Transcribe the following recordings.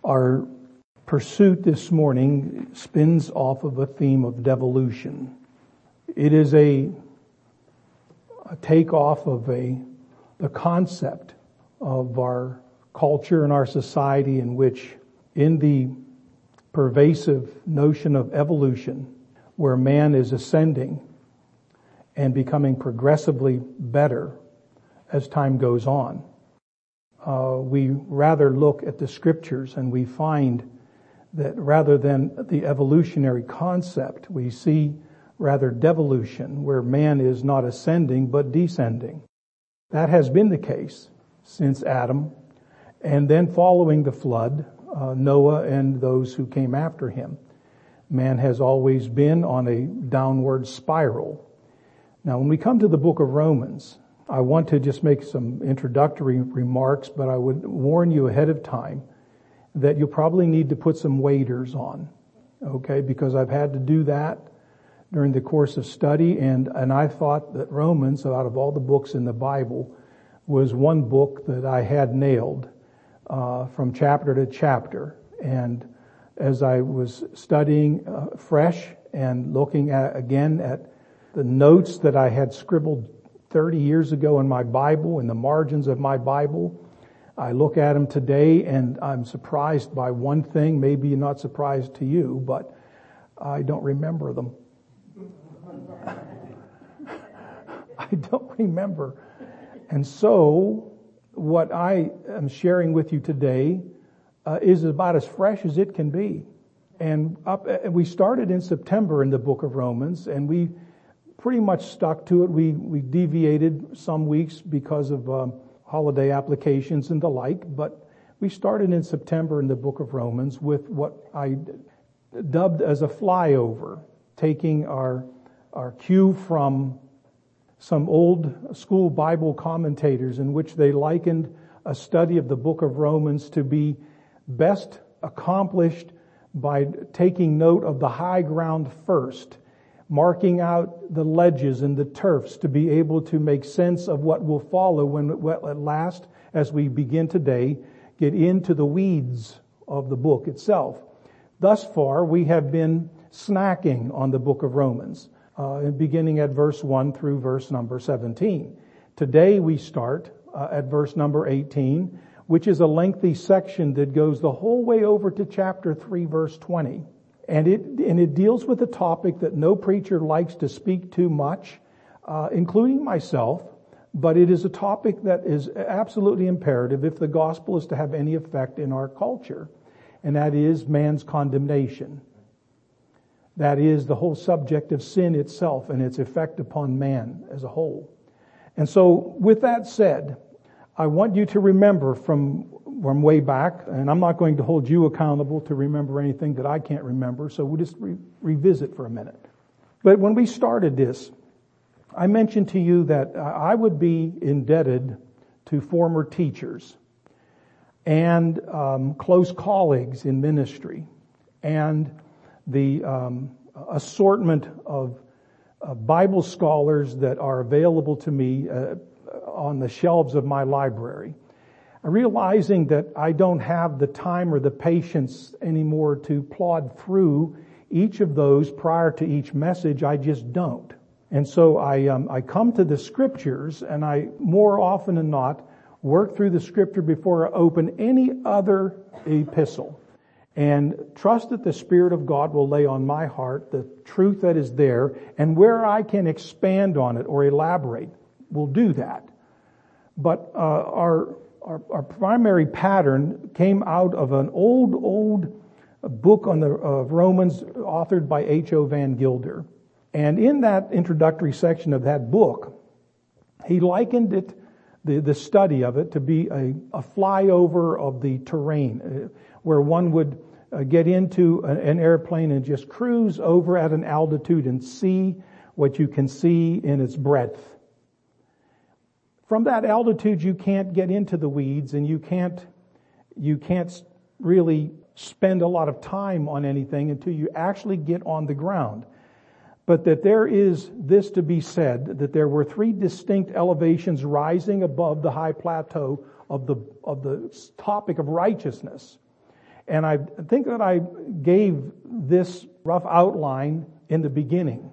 Our pursuit this morning spins off of a theme of devolution. It is a takeoff of the concept of our culture and our society, in which, in the pervasive notion of evolution, where man is ascending and becoming progressively better as time goes on, we rather look at the scriptures and we find that rather than the evolutionary concept, we see rather devolution, where man is not ascending but descending. That has been the case since Adam, and then following the flood, Noah and those who came after him. Man has always been on a downward spiral. Now, when we come to the book of Romans, I want to just make some introductory remarks, but I would warn you ahead of time that you'll probably need to put some waders on, okay? Because I've had to do that during the course of study, and I thought that Romans, out of all the books in the Bible, was one book that I had nailed from chapter to chapter. And as I was studying fresh and looking at the notes that I had scribbled 30 years ago in my Bible, in the margins of my Bible, I look at them today and I'm surprised by one thing, maybe not surprised to you, but I don't remember them. I don't remember. And so what I am sharing with you today is about as fresh as it can be. And we started in September in the book of Romans, and we pretty much stuck to it. We deviated some weeks because of holiday applications and the like, but we started in September in the book of Romans with what I dubbed as a flyover, taking our cue from some old school Bible commentators, in which they likened a study of the book of Romans to be best accomplished by taking note of the high ground first, marking out the ledges and the turfs to be able to make sense of what will follow when at last, as we begin today, get into the weeds of the book itself. Thus far, we have been snacking on the book of Romans, beginning at verse 1 through verse number 17. Today we start at verse number 18, which is a lengthy section that goes the whole way over to chapter 3, verse 20. And it deals with a topic that no preacher likes to speak too much, including myself, but it is a topic that is absolutely imperative if the gospel is to have any effect in our culture, and that is man's condemnation. That is the whole subject of sin itself and its effect upon man as a whole. And so with that said, I want you to remember from way back, and I'm not going to hold you accountable to remember anything that I can't remember, so we'll just revisit for a minute. But when we started this, I mentioned to you that I would be indebted to former teachers and close colleagues in ministry, and the assortment of Bible scholars that are available to me on the shelves of my library. Realizing that I don't have the time or the patience anymore to plod through each of those prior to each message, I just don't. And so I come to the scriptures, and I more often than not work through the scripture before I open any other epistle, and trust that the Spirit of God will lay on my heart the truth that is there, and where I can expand on it or elaborate, we'll do that. But our primary pattern came out of an old book on the Romans authored by H.O. Van Gilder. And in that introductory section of that book, he likened it, the study of it, to be a flyover of the terrain, where one would get into an airplane and just cruise over at an altitude and see what you can see in its breadth. From that altitude, you can't get into the weeds, and you can't really spend a lot of time on anything until you actually get on the ground. But that there is this to be said, that there were three distinct elevations rising above the high plateau of the topic of righteousness. And I think that I gave this rough outline in the beginning.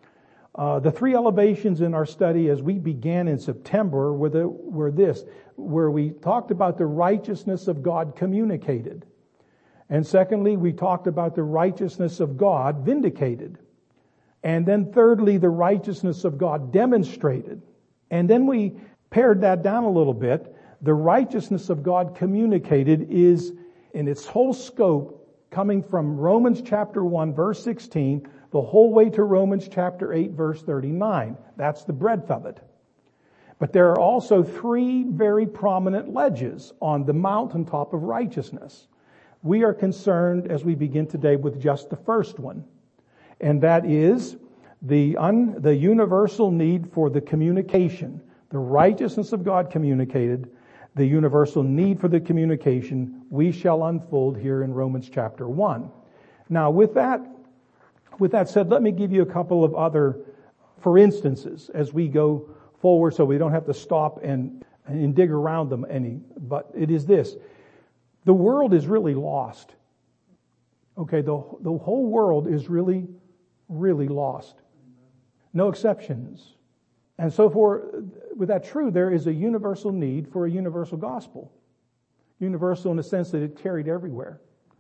The three elevations in our study as we began in September were this, where we talked about the righteousness of God communicated. And secondly, we talked about the righteousness of God vindicated. And then thirdly, the righteousness of God demonstrated. And then we pared that down a little bit. The righteousness of God communicated is in its whole scope coming from Romans chapter 1 verse 16 the whole way to Romans chapter 8 verse 39. That's the breadth of it. But there are also three very prominent ledges on the mountaintop of righteousness. We are concerned as we begin today with just the first one. And that is the universal need for the communication. The righteousness of God communicated, the universal need for the communication we shall unfold here in Romans chapter 1. Now with that said, let me give you a couple of other for instances as we go forward so we don't have to stop and dig around them any. But it is this. The world is really lost. Okay, the whole world is really, really lost. No exceptions. And so with that true, there is a universal need for a universal gospel. Universal in the sense that it carried everywhere.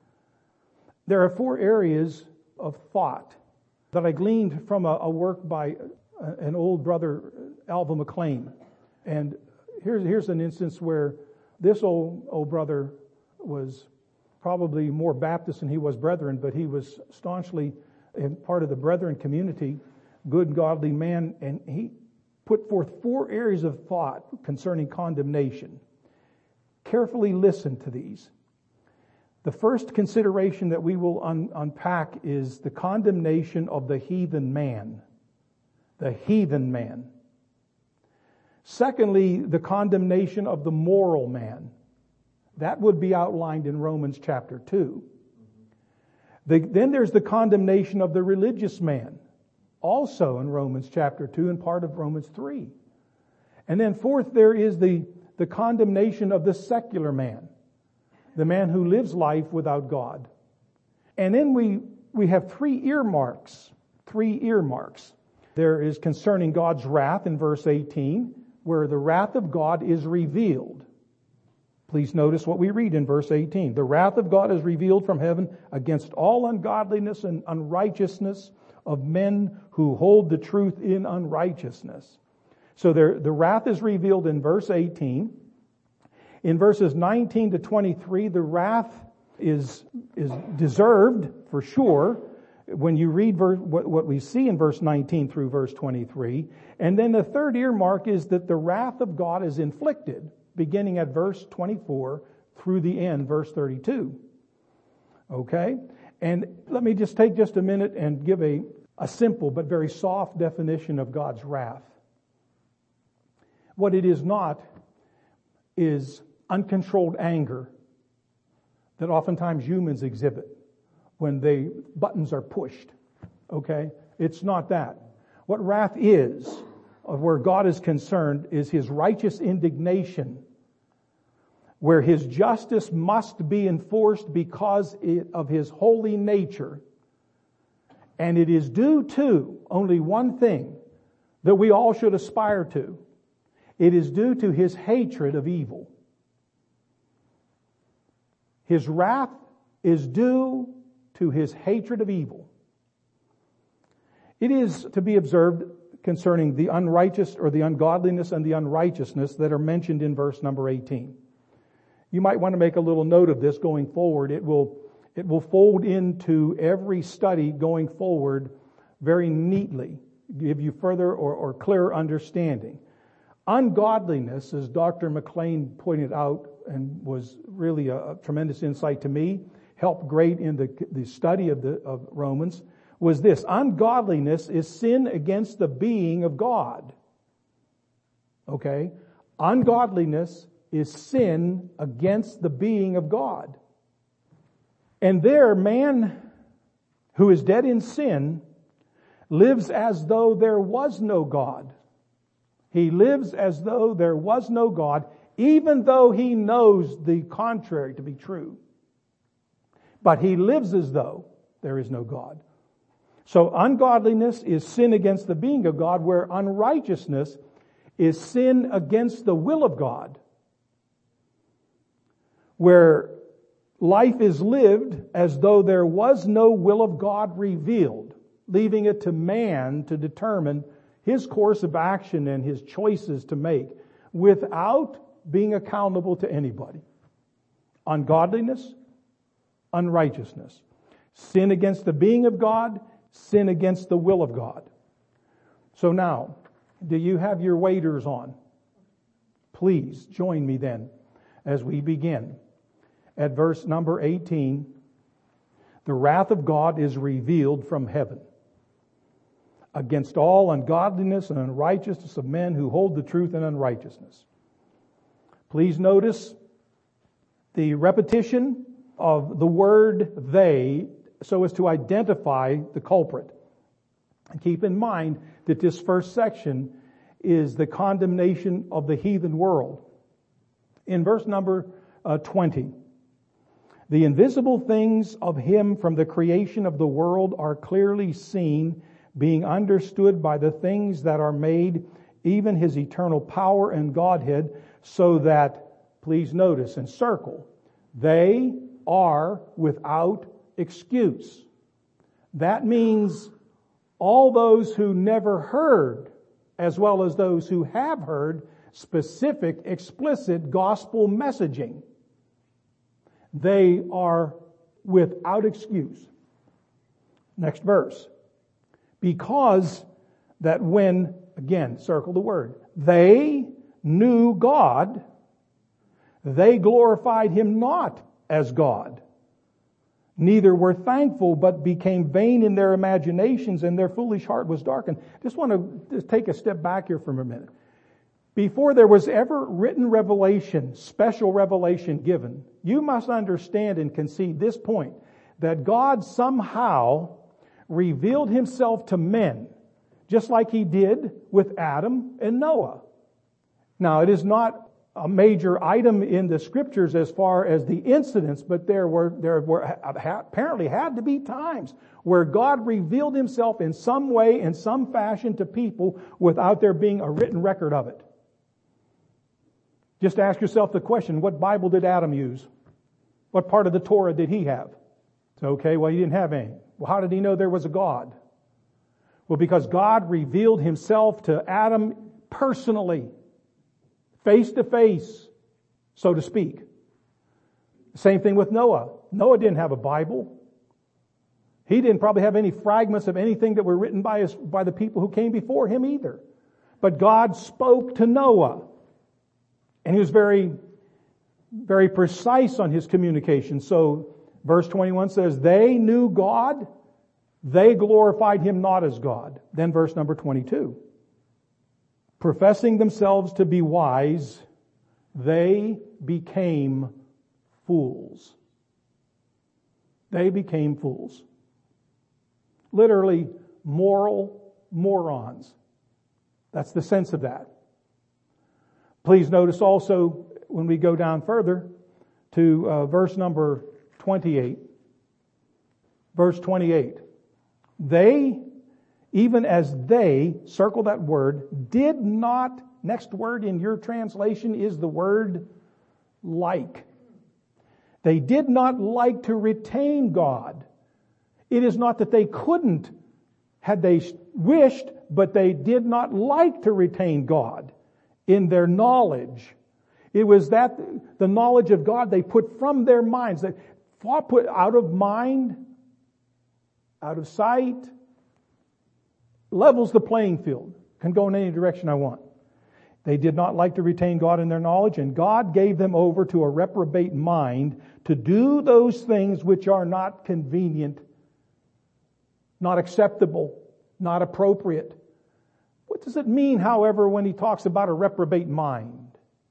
There are four areas of thought that I gleaned from a work by an old brother, Alva McLean. And here's an instance where this old brother was probably more Baptist than he was Brethren, but he was staunchly part of the Brethren community, good, godly man, and he put forth four areas of thought concerning condemnation. Carefully listen to these. The first consideration that we will unpack is the condemnation of the heathen man. The heathen man. Secondly, the condemnation of the moral man. That would be outlined in Romans chapter 2. Then there's the condemnation of the religious man. Also in Romans chapter 2 and part of Romans 3. And then fourth, there is the condemnation of the secular man. The man who lives life without God. And then we have three earmarks. There is concerning God's wrath in verse 18, where the wrath of God is revealed. Please notice what we read in verse 18. The wrath of God is revealed from heaven against all ungodliness and unrighteousness of men who hold the truth in unrighteousness. So the wrath is revealed in verse 18. In verses 19 to 23, the wrath is deserved for sure when you read what we see in verse 19 through verse 23. And then the third earmark is that the wrath of God is inflicted, beginning at verse 24 through the end, verse 32. Okay? And let me just take just a minute and give a simple but very soft definition of God's wrath. What it is not is uncontrolled anger that oftentimes humans exhibit when buttons are pushed. Okay? It's not that. What wrath is, of where God is concerned, is His righteous indignation, where His justice must be enforced because of His holy nature. And it is due to only one thing that we all should aspire to. It is due to His hatred of evil. His wrath is due to His hatred of evil. It is to be observed concerning the unrighteous or the ungodliness and the unrighteousness that are mentioned in verse number 18. You might want to make a little note of this going forward. It will fold into every study going forward very neatly, give you further or clearer understanding. Ungodliness, as Dr. McLean pointed out, and was really a tremendous insight to me, helped great in the study of Romans, was this: ungodliness is sin against the being of God. Okay? Ungodliness is sin against the being of God. And there, man who is dead in sin lives as though there was no God. He lives as though there was no God, even though he knows the contrary to be true. but he lives as though there is no God. So ungodliness is sin against the being of God, where unrighteousness is sin against the will of God. Where life is lived as though there was no will of God revealed, leaving it to man to determine his course of action and his choices to make without being accountable to anybody. Ungodliness, unrighteousness. Sin against the being of God, sin against the will of God. So now, do you have your waders on? Please join me then as we begin. At verse number 18, the wrath of God is revealed from heaven against all ungodliness and unrighteousness of men who hold the truth in unrighteousness. Please notice the repetition of the word they so as to identify the culprit. And keep in mind that this first section is the condemnation of the heathen world. In verse number 20, the invisible things of him from the creation of the world are clearly seen, being understood by the things that are made, even his eternal power and Godhead, so that, please notice and circle, they are without excuse. That means all those who never heard, as well as those who have heard, specific, explicit gospel messaging. They are without excuse. Next verse. Because that when, again, circle the word, they knew God, they glorified him not as God. Neither were thankful, but became vain in their imaginations, and their foolish heart was darkened. Just want to take a step back here for a minute. Before there was ever written revelation, special revelation given, you must understand and concede this point, that God somehow revealed himself to men, just like he did with Adam and Noah. Now, it is not a major item in the scriptures as far as the incidents, but there were apparently had to be times where God revealed himself in some way, in some fashion to people without there being a written record of it. Just ask yourself the question, what Bible did Adam use? What part of the Torah did he have? So, okay, well, he didn't have any. Well, how did he know there was a God? Well, because God revealed himself to Adam personally, face to face, so to speak. Same thing with Noah. Noah didn't have a Bible. He didn't probably have any fragments of anything that were written by the people who came before him either. But God spoke to Noah. And he was very, very precise on his communication. So verse 21 says, they knew God, they glorified him not as God. Then verse number 22. Professing themselves to be wise, they became fools. They became fools. Literally, moral morons. That's the sense of that. Please notice also, when we go down further to verse number 28. Verse 28. They, even as they, circle that word, did not, next word in your translation is the word like. They did not like to retain God. It is not that they couldn't, had they wished, but they did not like to retain God in their knowledge. It was that the knowledge of God they put from their minds. They put out of mind, out of sight, levels the playing field. Can go in any direction I want. They did not like to retain God in their knowledge, and God gave them over to a reprobate mind to do those things which are not convenient, not acceptable, not appropriate. What does it mean, however, when he talks about a reprobate mind?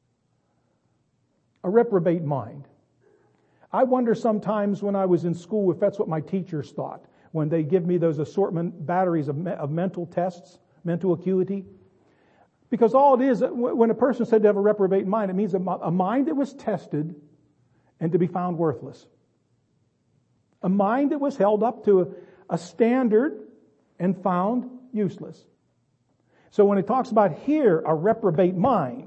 A reprobate mind. I wonder sometimes when I was in school if that's what my teachers thought when they give me those assortment batteries of mental tests, mental acuity. Because all it is, when a person said to have a reprobate mind, it means a mind that was tested and to be found worthless. A mind that was held up to a standard and found useless. So when it talks about here, a reprobate mind,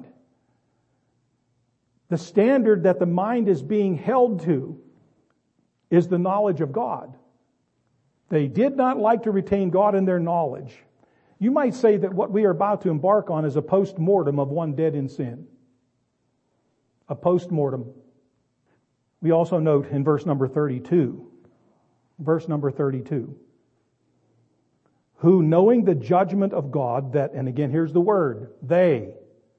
the standard that the mind is being held to is the knowledge of God. They did not like to retain God in their knowledge. You might say that what we are about to embark on is a post-mortem of one dead in sin. A post-mortem. We also note in verse number 32, who knowing the judgment of God that, and again here's the word, they,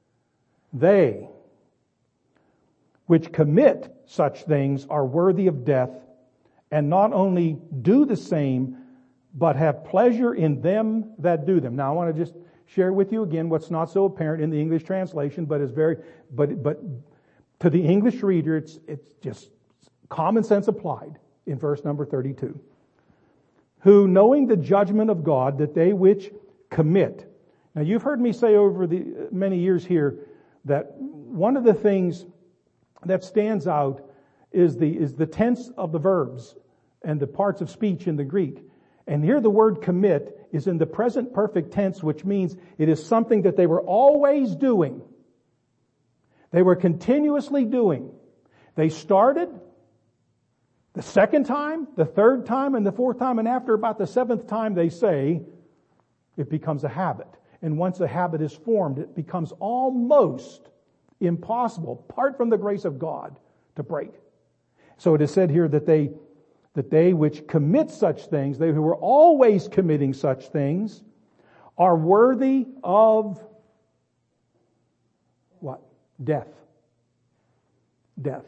which commit such things are worthy of death, and not only do the same, but have pleasure in them that do them. Now I want to just share with you again what's not so apparent in the English translation, but is but to the English reader, it's just common sense applied in verse number 32. Who knowing the judgment of God that they which commit. Now you've heard me say over the many years here that one of the things that stands out is the tense of the verbs and the parts of speech in the Greek. And here the word commit is in the present perfect tense, which means it is something that they were always doing. They were continuously doing. They started the second time, the third time, and the fourth time, and after about the seventh time they say, it becomes a habit. And once a habit is formed, it becomes almost impossible, apart from the grace of God, to break. So it is said here that they which commit such things, they who are always committing such things, are worthy of what? Death. Death.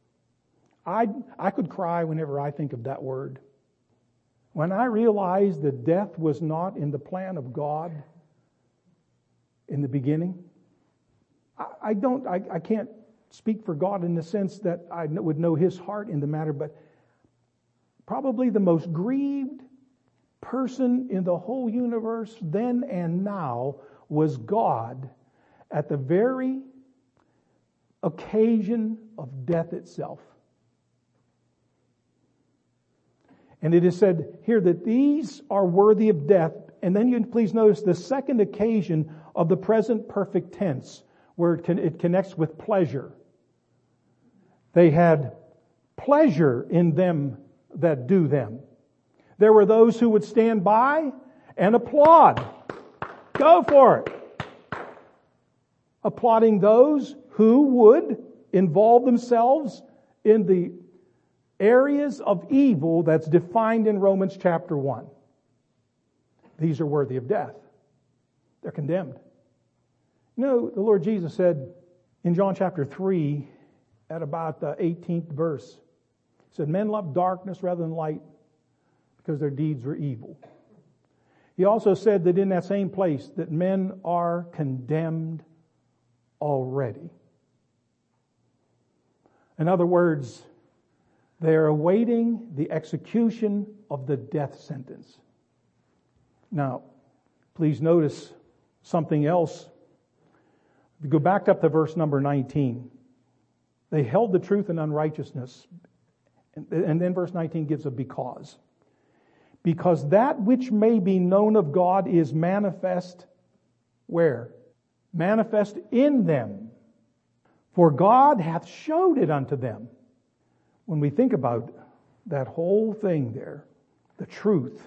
I could cry whenever I think of that word. When I realized that death was not in the plan of God in the beginning, I can't speak for God in the sense that I would know His heart in the matter, but probably the most grieved person in the whole universe then and now was God at the very occasion of death itself. And it is said here that these are worthy of death. And then you please notice the second occasion of the present perfect tense, where it connects with pleasure. They had pleasure in them that do them. There were those who would stand by and applaud. Go for it. Applauding those who would involve themselves in the areas of evil that's defined in Romans chapter 1. These are worthy of death. They're condemned. You know, the Lord Jesus said in John chapter 3 at about the 18th verse, He said, men love darkness rather than light because their deeds were evil. He also said that in that same place that men are condemned already. In other words, they are awaiting the execution of the death sentence. Now, please notice something else. If you go back up to verse number 19, they held the truth in unrighteousness. And then verse 19 gives a because. Because that which may be known of God is manifest where? Manifest in them. For God hath showed it unto them. When we think about that whole thing there, the truth,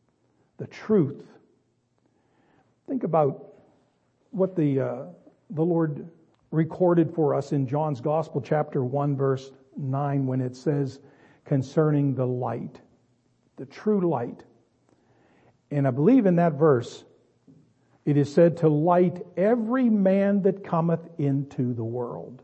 think about what the Lord recorded for us in John's Gospel, chapter 1, verse 9, when it says concerning the light, the true light. And I believe in that verse, it is said to light every man that cometh into the world.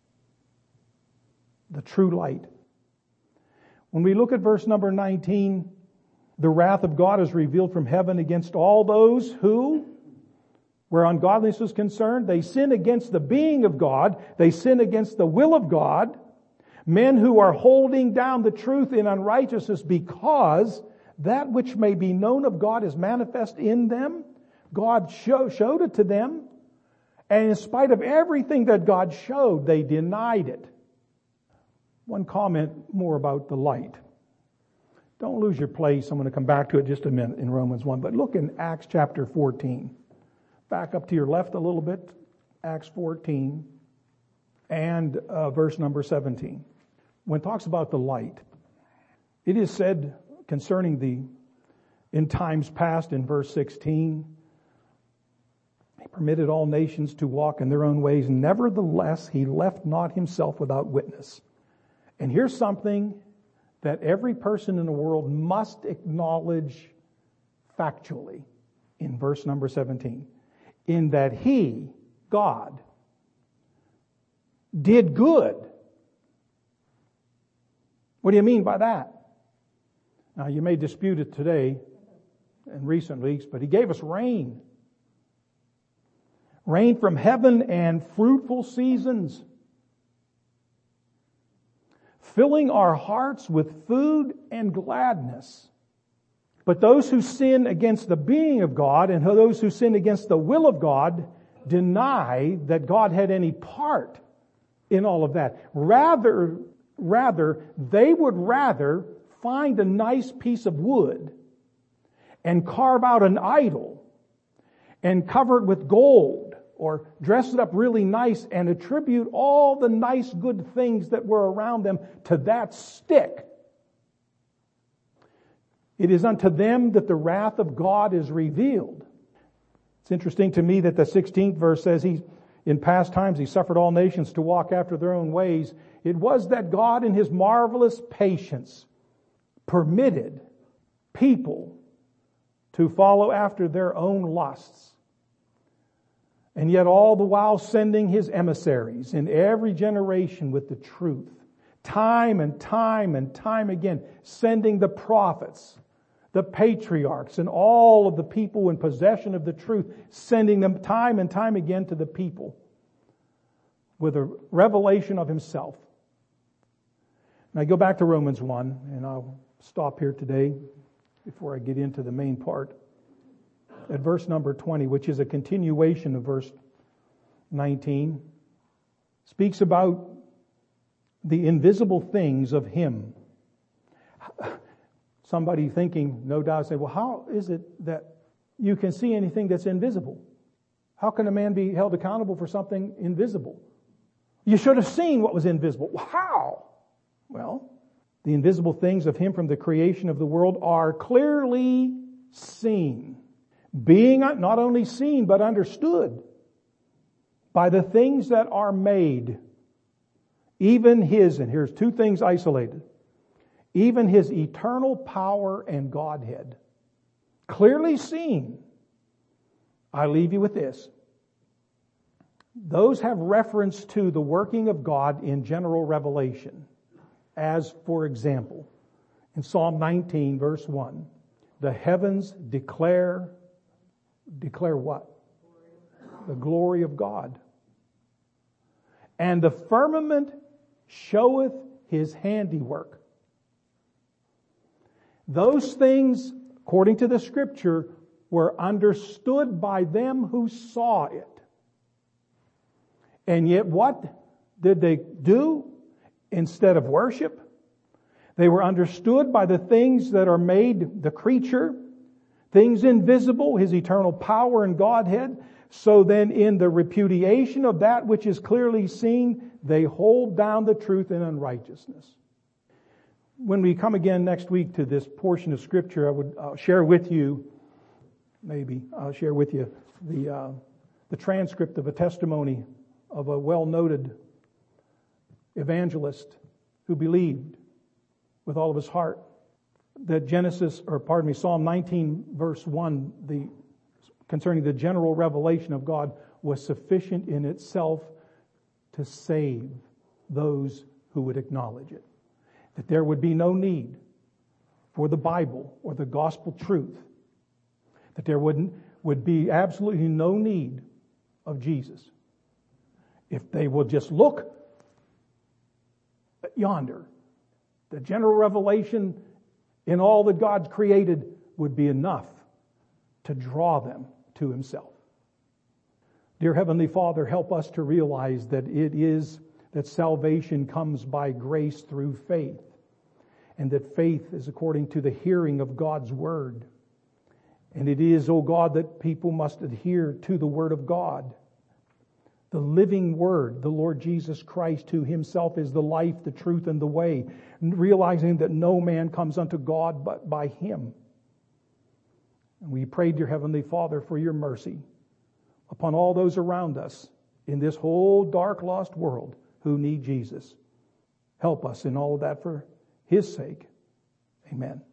The true light. When we look at verse number 19, the wrath of God is revealed from heaven against all those who, where ungodliness is concerned, they sin against the being of God, they sin against the will of God, men who are holding down the truth in unrighteousness because that which may be known of God is manifest in them. God showed it to them, and in spite of everything that God showed, they denied it. One comment more about the light. Don't lose your place. I'm going to come back to it just a minute in Romans 1. But look in Acts chapter 14. Back up to your left a little bit. Acts 14 and verse number 17. When it talks about the light, it is said concerning in times past in verse 16, He permitted all nations to walk in their own ways. Nevertheless, He left not Himself without witness. And here's something that every person in the world must acknowledge factually in verse number 17. In that He, God, did good. What do you mean by that? Now, you may dispute it today in recent weeks, but He gave us rain. Rain from heaven and fruitful seasons, filling our hearts with food and gladness. But those who sin against the being of God and those who sin against the will of God deny that God had any part in all of that. Rather, they would rather find a nice piece of wood and carve out an idol and cover it with gold or dress it up really nice and attribute all the nice good things that were around them to that stick. It is unto them that the wrath of God is revealed. It's interesting to me that the 16th verse says in past times He suffered all nations to walk after their own ways. It was that God in His marvelous patience permitted people to follow after their own lusts. And yet all the while sending His emissaries in every generation with the truth. Time and time and time again, sending the prophets, the patriarchs, and all of the people in possession of the truth, sending them time and time again to the people with a revelation of Himself. Now go back to Romans 1, and I'll stop here today before I get into the main part. At verse number 20, which is a continuation of verse 19, speaks about the invisible things of Him. Somebody thinking, no doubt, say, well, how is it that you can see anything that's invisible? How can a man be held accountable for something invisible? You should have seen what was invisible. How? Well, the invisible things of Him from the creation of the world are clearly seen, being not only seen but understood by the things that are made, even His, and here's two things isolated, even His eternal power and Godhead. Clearly seen. I leave you with this. Those have reference to the working of God in general revelation. As, for example, in Psalm 19, verse 1, the heavens declare what? The glory of God. And the firmament showeth His handiwork. Those things, according to the Scripture, were understood by them who saw it. And yet what did they do instead of worship? They were understood by the things that are made, the creature, things invisible, His eternal power and Godhead. So then in the repudiation of that which is clearly seen, they hold down the truth in unrighteousness. When we come again next week to this portion of Scripture, I would share with you, I'll share with you the transcript of a testimony of a well-noted evangelist who believed with all of his heart that Psalm 19 verse 1, concerning the general revelation of God, was sufficient in itself to save those who would acknowledge it. That there would be no need for the Bible or the gospel truth. That there would be absolutely no need of Jesus. If they will just look yonder, the general revelation in all that God's created would be enough to draw them to Himself. Dear Heavenly Father, help us to realize that salvation comes by grace through faith. and that faith is according to the hearing of God's Word. And it is, O God, that people must adhere to the Word of God. The living Word, the Lord Jesus Christ, who Himself is the life, the truth, and the way, realizing that no man comes unto God but by Him. And we pray, dear Heavenly Father, for your mercy upon all those around us in this whole dark, lost world who need Jesus. Help us in all of that for His sake. Amen.